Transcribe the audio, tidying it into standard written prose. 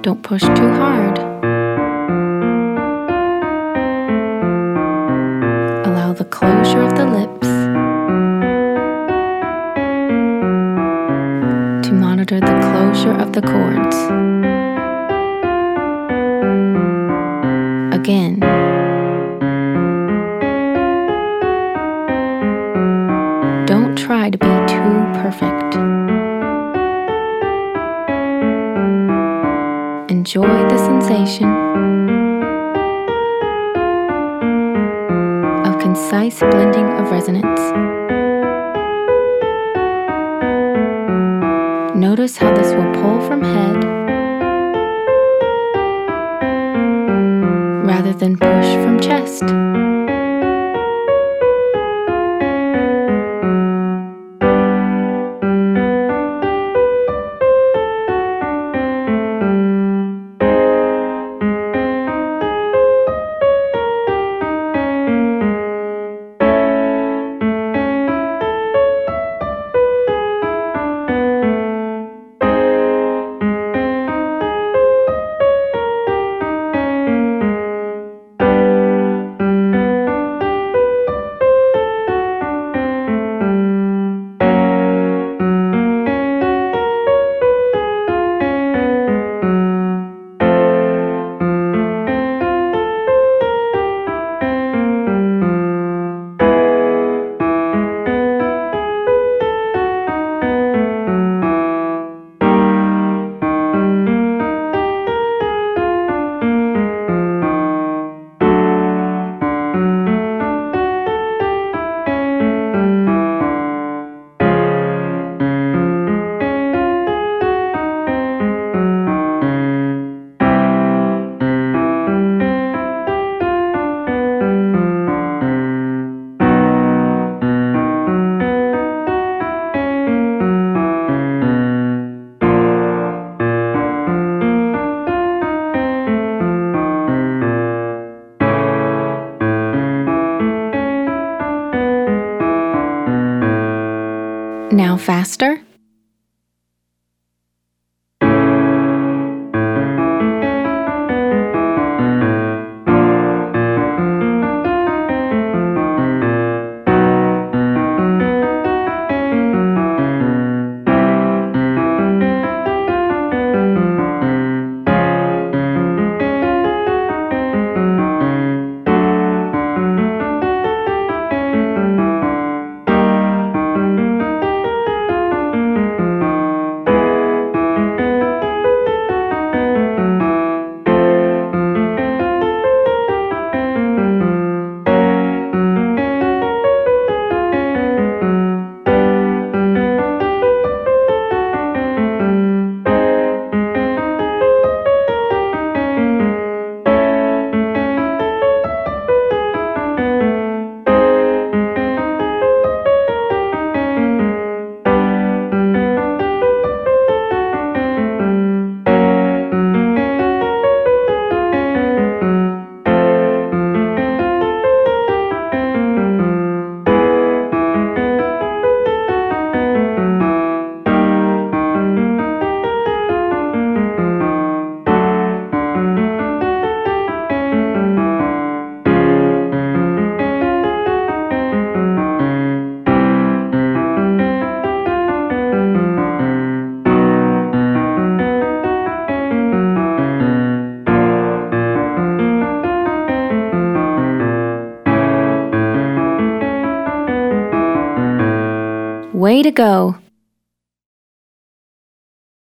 Don't push too hard. Allow the closure of the lips to monitor the closure of the chords. Again. Don't try to be too perfect. Enjoy the sensation of concise blending of resonance. Notice how this will pull from head rather than push from chest. Now faster. Way to go!